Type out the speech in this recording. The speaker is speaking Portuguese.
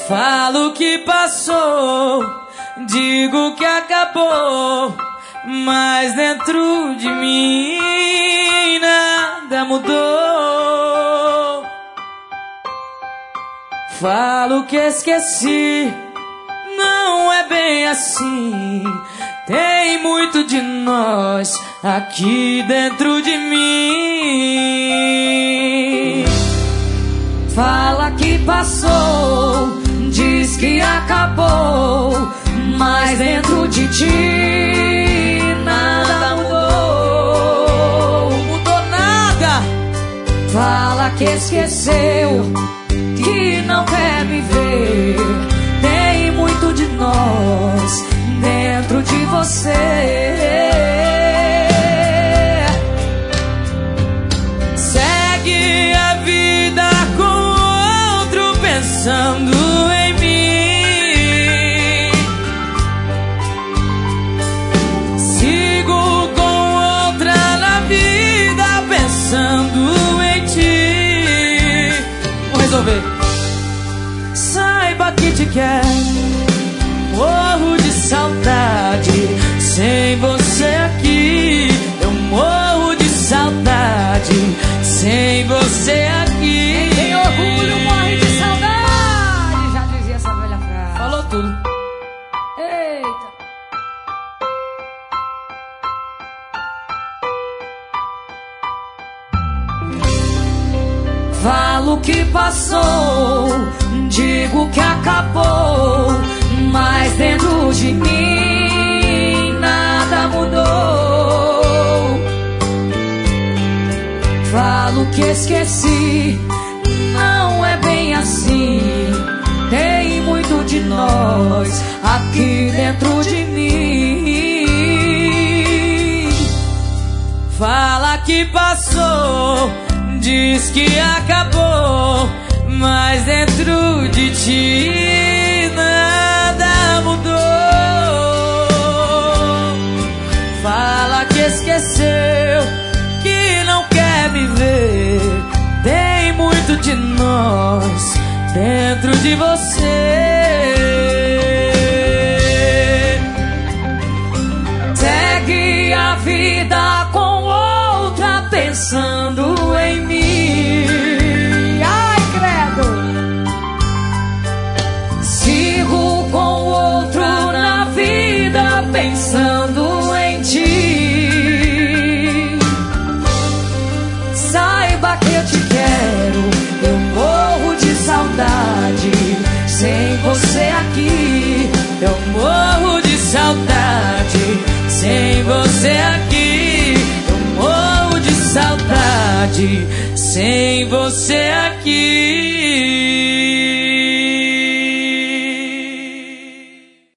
Falo que passou, digo que acabou, mas dentro de mim nada mudou. Falo que esqueci, não é bem assim. Tem muito de nós aqui dentro de mim. Fala que passou, diz que acabou, mas dentro de ti nada mudou. Mudou nada. Fala que esqueceu, que não quer me ver. Tem muito de nós dentro de você. Segue a vida com outro pensando em mim. Sigo com outra na vida pensando em ti. Vou resolver. Saiba que te quero, morro de saudade. Sem você aqui eu morro de saudade. Sem você aqui tem orgulho, morre de saudade. Já dizia essa velha frase. Falou tudo. Eita. Falo que passou, digo que acabou, mas dentro de mim nada mudou. Falo que esqueci, não é bem assim. Tem muito de nós aqui dentro de mim. Fala que passou, diz que acabou, mas dentro de ti nada mudou. Fala que esqueceu, que não quer me ver. Tem muito de nós dentro de você. Segue a vida com outra pensando em mim. Ai, credo. Sigo com outro na vida pensando em ti. Saiba que eu te quero, eu morro de saudade. Sem você aqui eu morro de saudade. Sem você aqui eu morro de saudade. Sem você aqui